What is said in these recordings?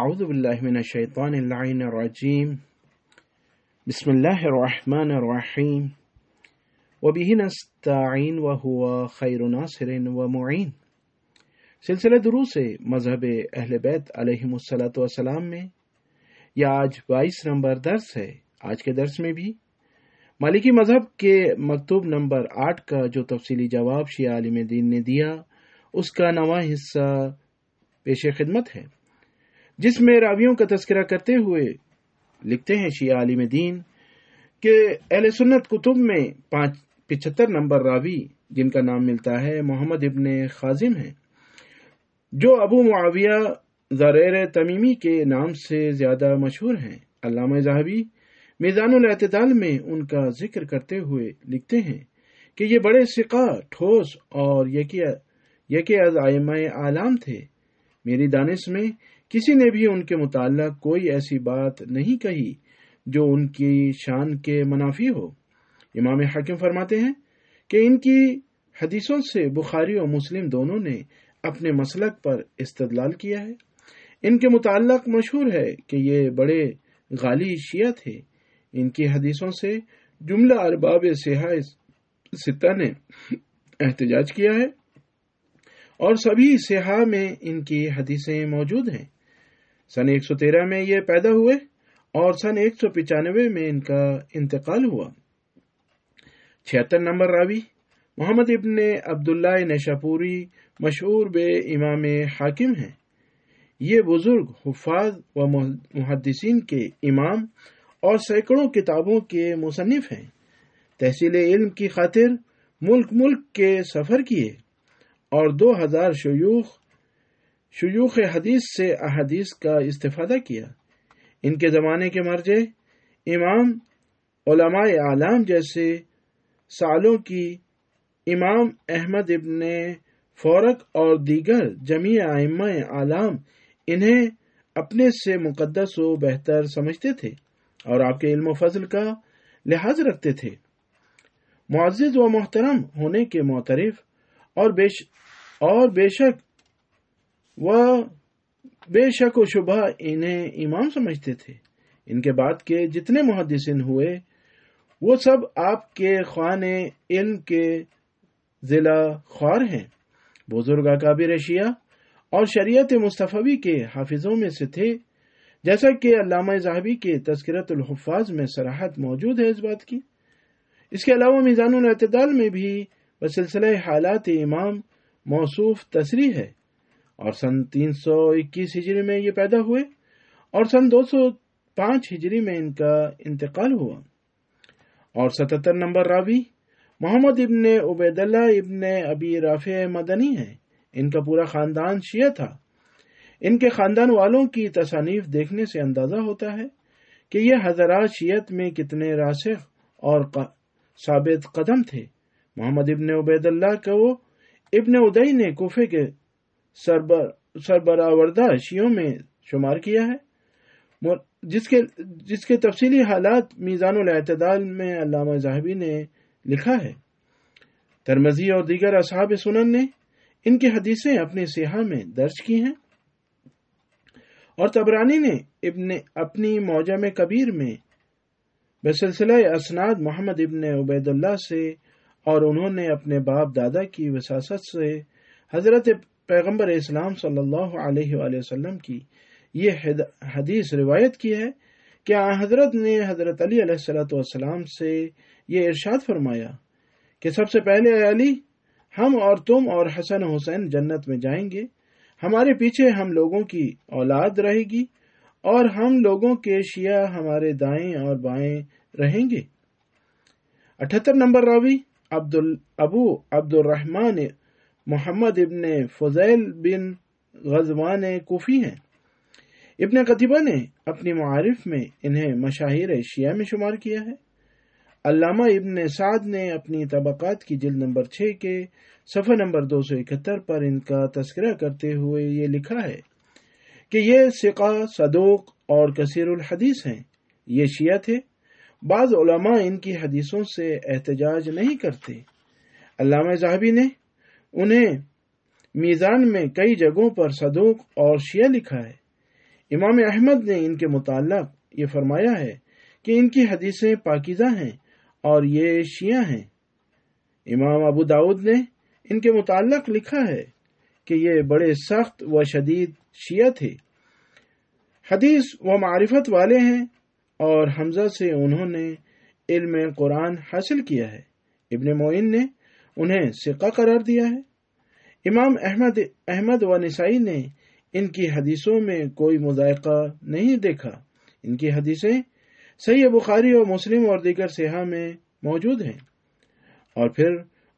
اعوذ باللہ من الشیطان اللعین الرجیم بسم اللہ الرحمن الرحیم وبہ نستعین وہو خیر ناصر ومعین۔ سلسلہ دروس مذہب اہل بیت علیہم الصلاۃ والسلام میں یہ آج 22 نمبر درس ہے۔ آج کے درس میں بھی مالکی مذہب کے مکتوب نمبر 8 کا جو تفصیلی جواب شیعہ عالم دین نے دیا اس کا نواں حصہ پیش خدمت ہے، جس میں راویوں کا تذکرہ کرتے ہوئے لکھتے ہیں شیعہ عالم دین کہ اہل سنت کتب میں 75 نمبر راوی جن کا نام ملتا ہے محمد ابن خازم ہیں، جو ابو معاویہ زریر تمیمی کے نام سے زیادہ مشہور ہیں۔ علامہ ذہبی میزان الاعتدال میں ان کا ذکر کرتے ہوئے لکھتے ہیں کہ یہ بڑے ثقہ، ٹھوس اور یکی از ائمہ اعلام تھے۔ میری دانش میں کسی نے بھی ان کے متعلق کوئی ایسی بات نہیں کہی جو ان کی شان کے منافی ہو۔ امام حاکم فرماتے ہیں کہ ان کی حدیثوں سے بخاری اور مسلم دونوں نے اپنے مسلک پر استدلال کیا ہے۔ ان کے متعلق مشہور ہے کہ یہ بڑے غالی شیعہ تھے۔ ان کی حدیثوں سے جملہ ارباب صحاح ستہ نے احتجاج کیا ہے اور سبھی صحاح میں ان کی حدیثیں موجود ہیں۔ سن 113 میں یہ پیدا ہوئے اور سن 195 میں ان کا انتقال ہوا۔ 76 نمبر راوی محمد ابن عبداللہ نشاپوری مشہور بے امام حاکم ہیں۔ یہ بزرگ حفاظ و محدثین کے امام اور سینکڑوں کتابوں کے مصنف ہیں۔ تحصیل علم کی خاطر ملک کے سفر کیے اور 2000 شیوخ حدیث سے احادیث کا استفادہ کیا۔ ان کے زمانے کے مرجع امام علماء اعلام جیسے سالوں کی امام احمد ابن فورق اور دیگر جمیع ائمہ اعلام انہیں اپنے سے مقدس و بہتر سمجھتے تھے اور آپ کے علم و فضل کا لحاظ رکھتے تھے۔ معزز و محترم ہونے کے معترف اور بے شک و شبہ انہیں امام سمجھتے تھے۔ ان کے بعد کے جتنے محدثین ہوئے وہ سب آپ کے خوان علم کے ضلع خوار ہیں۔ بزرگ اکابر شیعہ اور شریعت مصطفی کے حافظوں میں سے تھے، جیسا کہ علامہ ذہبی کے تذکرۃ الحفاظ میں صراحت موجود ہے اس بات کی۔ اس کے علاوہ میزان الاعتدال میں بھی بسلسلہ حالات امام موصوف تصریح ہے اور سن 321 ہجری میں یہ پیدا ہوئے اور سن 205 ہجری میں ان کا انتقال ہوا۔ اور 77 نمبر راوی محمد ابن عبیداللہ ابن ابی رافع مدنی ہیں۔ ان کا پورا خاندان شیعہ تھا۔ ان کے خاندان والوں کی تصانیف دیکھنے سے اندازہ ہوتا ہے کہ یہ حضرات شیعت میں کتنے راسخ اور ثابت قدم تھے۔ محمد ابن عبیداللہ کو ابن ادئی نے کوفے کے سربراوردہ شیعوں میں شمار کیا ہے، جس کے تفصیلی حالات میزان الاعتدال میں علامہ ذہبی نے لکھا ہے۔ ترمذی اور دیگر اصحاب سنن نے ان کی حدیثیں اپنے صحاح میں درج کی ہیں اور طبرانی نے اپنی معجم کبیر میں بسلسلہ اسناد محمد ابن عبیداللہ سے اور انہوں نے اپنے باپ دادا کی وراثت سے حضرت پیغمبر اسلام صلی اللہ علیہ وآلہ وسلم کی یہ حدیث روایت کی ہے کہ حضرت نے حضرت علی علیہ الصلوۃ والسلام سے یہ ارشاد فرمایا کہ سب سے پہلے اے علی، ہم اور تم اور حسن و حسین جنت میں جائیں گے، ہمارے پیچھے ہم لوگوں کی اولاد رہے گی اور ہم لوگوں کے شیعہ ہمارے دائیں اور بائیں رہیں گے۔ 78 نمبر راوی ابو عبد الرحمن محمد ابن فضیل بن غزوان کوفی ہیں۔ ابن قتیبہ نے اپنی معارف میں انہیں مشاہیر شیعہ میں شمار کیا ہے۔ علامہ ابن سعد نے اپنی طبقات کی جلد نمبر 6 کے صفحہ نمبر 271 پر ان کا تذکرہ کرتے ہوئے یہ لکھا ہے کہ یہ ثقہ، صدوق اور کثیر الحدیث ہیں۔ یہ شیعہ تھے۔ بعض علماء ان کی حدیثوں سے احتجاج نہیں کرتے۔ علامہ ذہبی نے انہیں میزان میں کئی جگہوں پر صدوق اور شیعہ لکھا ہے۔ امام احمد نے ان کے متعلق یہ فرمایا ہے کہ ان کی حدیثیں پاکیزہ ہیں اور یہ شیعہ ہیں۔ امام ابو داؤد نے ان کے متعلق لکھا ہے کہ یہ بڑے سخت و شدید شیعہ تھے، حدیث و معرفت والے ہیں، اور حمزہ سے انہوں نے علم قرآن حاصل کیا ہے۔ ابن معین نے انہیں ثقہ قرار دیا ہے۔ امام احمد و نسائی نے ان کی حدیثوں میں کوئی مذائقہ نہیں دیکھا۔ ان کی حدیثیں صحیح بخاری اور مسلم اور دیگر صحاح میں موجود ہیں۔ اور پھر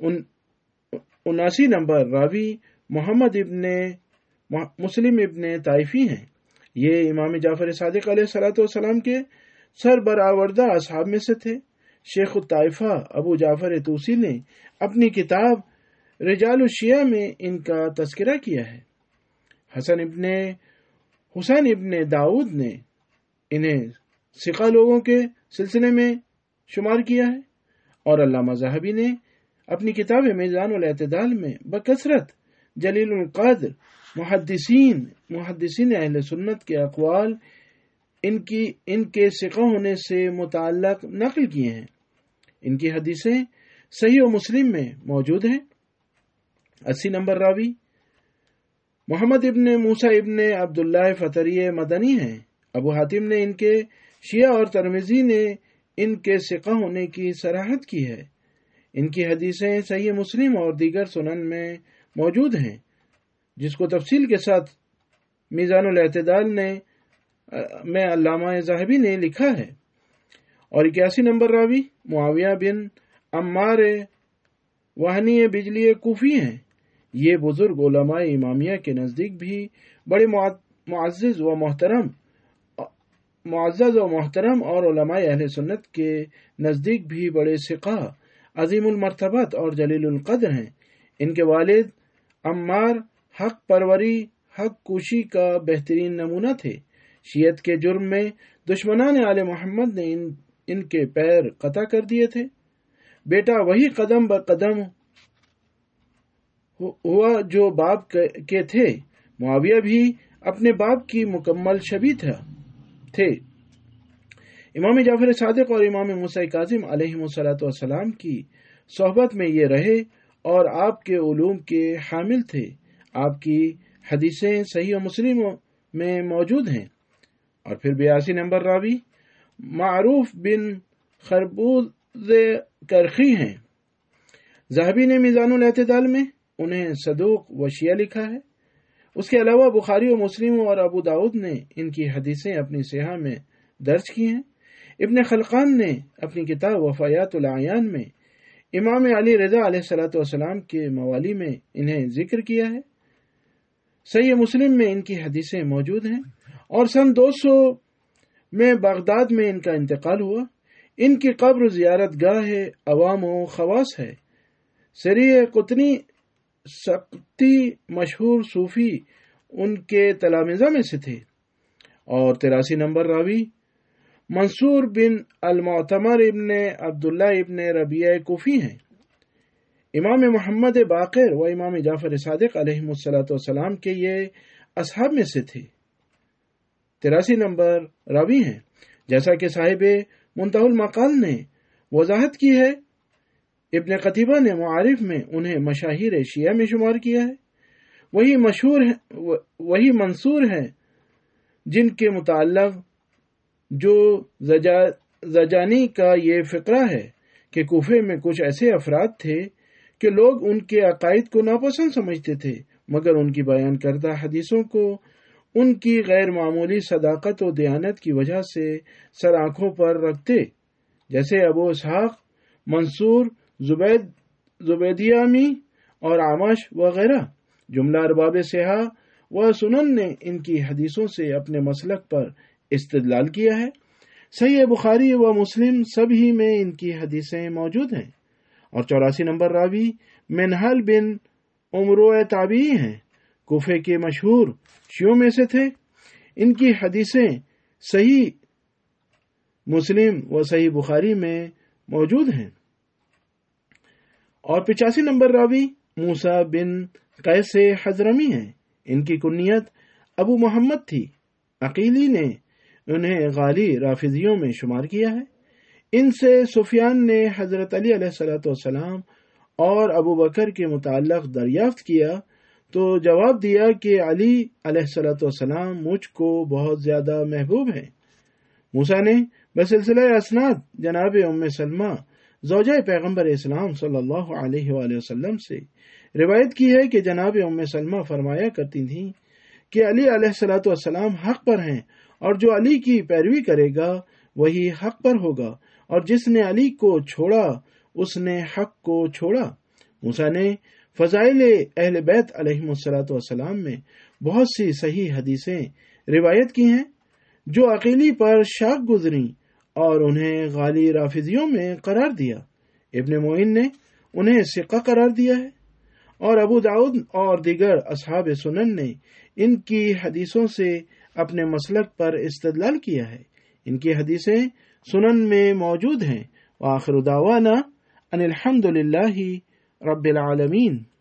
79 نمبر راوی محمد ابن مسلم ابن طائفی ہیں۔ یہ امام جعفر صادق علیہ الصلوۃ والسلام کے سربراوردہ اصحاب میں سے تھے۔ شیخ الطائفہ ابو جعفر طوسی نے اپنی کتاب رجال الشیعہ میں ان کا تذکرہ کیا ہے۔ حسین ابن داؤد نے انہیں ثقہ لوگوں کے سلسلے میں شمار کیا ہے، اور علامہ ذہبی نے اپنی کتاب میزان الاعتدال میں بکثرت جلیل القدر محدثین اہل سنت کے اقوال ان کے ثقہ ہونے سے متعلق نقل کیے ہیں۔ ان کی حدیثیں صحیح و مسلم میں موجود ہیں۔ 80 نمبر راوی محمد ابن موسیٰ ابن عبداللہ فتری مدنی ہیں۔ ابو حاتم نے ان کے شیعہ اور ترمذی نے ان کے ثقہ ہونے کی صراحت کی ہے۔ ان کی حدیثیں صحیح مسلم اور دیگر سنن میں موجود ہیں، جس کو تفصیل کے ساتھ میزان الاعتدال میں علامہ ذہبی نے لکھا ہے۔ اور 81 نمبر راوی معاویہ بن عمار وہنی بجلی کوفی ہیں۔ یہ بزرگ علماء امامیہ کے نزدیک بھی بڑے معزز و محترم اور علماء اہل سنت کے نزدیک بھی بڑے ثقہ، عظیم المرتبت اور جلیل القدر ہیں۔ ان کے والد عمار حق پروری، حق کوشی کا بہترین نمونہ تھے۔ شیعت کے جرم میں دشمنان آل محمد نے ان کے پیر قطع کر دیے تھے۔ بیٹا وہی قدم بقدم ہوا جو باپ کے تھے۔ معاویہ بھی اپنے باپ کی مکمل شبیہ تھے۔ امام جعفر صادق اور امام موسیٰ کاظم علیہم السلام کی صحبت میں یہ رہے اور آپ کے علوم کے حامل تھے۔ آپ کی حدیثیں صحیح و مسلم میں موجود ہیں۔ اور پھر 82 نمبر راوی معروف بن خربوز کرخی ہیں۔ ذہبی نے میزان الاعتدال میں انہیں صدوق و شیعہ لکھا ہے۔ اس کے علاوہ بخاری و مسلم اور ابو داؤد نے ان کی حدیثیں اپنی صحاح میں درج کی ہیں۔ ابن خلقان نے اپنی کتاب وفایات الاعیان میں امام علی رضا علیہ الصلوۃ والسلام کے موالی میں انہیں ذکر کیا ہے۔ صحیح مسلم میں ان کی حدیثیں موجود ہیں، اور سن 200 میں بغداد میں ان کا انتقال ہوا۔ ان کی قبر زیارت گاہ عوام و خواص ہے۔ سری قطنی سقطی مشہور صوفی ان کے تلامذہ میں سے تھے۔ اور 83 نمبر راوی منصور بن المعتمر ابن عبداللہ ابن ربیعہ کوفی ہیں۔ امام محمد باقر و امام جعفر صادق علیہم السلام کے یہ اصحاب میں سے تھے۔ 83 نمبر راوی ہیں۔ جیسا کہ صاحب منتہی المقال نے وضاحت کی ہے، ابن قتیبہ نے معارف میں انہیں مشاہیر شیعہ میں شمار کیا ہے۔ وہی منصور ہیں جن کے متعلق جو زجانی کا یہ فقرہ ہے کہ کوفے میں کچھ ایسے افراد تھے کہ لوگ ان کے عقائد کو ناپسند سمجھتے تھے، مگر ان کی بیان کردہ حدیثوں کو ان کی غیر معمولی صداقت و دیانت کی وجہ سے سر آنکھوں پر رکھتے، جیسے ابو اسحاق، منصور، زبیدیامی اور عامش وغیرہ۔ جملہ ارباب صحاح و سنن نے ان کی حدیثوں سے اپنے مسلک پر استدلال کیا ہے۔ صحیح بخاری و مسلم سب ہی میں ان کی حدیثیں موجود ہیں۔ اور 84 نمبر راوی منہل بن عمرو تابعی ہیں، کوفے کے مشہور شیعوں میں سے تھے۔ ان کی حدیثیں صحیح مسلم و صحیح بخاری میں موجود ہیں۔ اور 85 نمبر راوی موسیٰ بن قیس حضرمی ہیں۔ ان کی کنیت ابو محمد تھی۔ عقیلی نے انہیں غالی رافضیوں میں شمار کیا ہے۔ ان سے سفیان نے حضرت علی علیہ الصلوۃ والسلام اور ابو بکر کے متعلق دریافت کیا تو جواب دیا کہ علی علیہ الصلوۃ والسلام مجھ کو بہت زیادہ محبوب ہیں۔ موسیٰ نے بسلسلہ اسناد جناب ام سلمہ زوجہ پیغمبر اسلام صلی اللہ علیہ وآلہ وسلم سے روایت کی ہے کہ جناب ام سلمہ فرمایا کرتی تھیں کہ علی علیہ الصلوۃ والسلام حق پر ہیں، اور جو علی کی پیروی کرے گا وہی حق پر ہوگا، اور جس نے علی کو چھوڑا اس نے حق کو چھوڑا۔ موسیٰ نے فضائل اہل بیت علیہم الصلوۃ والسلام میں بہت سی صحیح حدیثیں روایت کی ہیں جو عقیلی پر شاق گزری اور انہیں غالی رافضیوں میں قرار دیا۔ ابن معین نے انہیں ثقہ قرار دیا ہے، اور ابو داؤد اور دیگر اصحاب سنن نے ان کی حدیثوں سے اپنے مسلک پر استدلال کیا ہے۔ ان کی حدیثیں سنن میں موجود ہیں۔ وآخر دعوانا ان الحمد للہ رب العالمین۔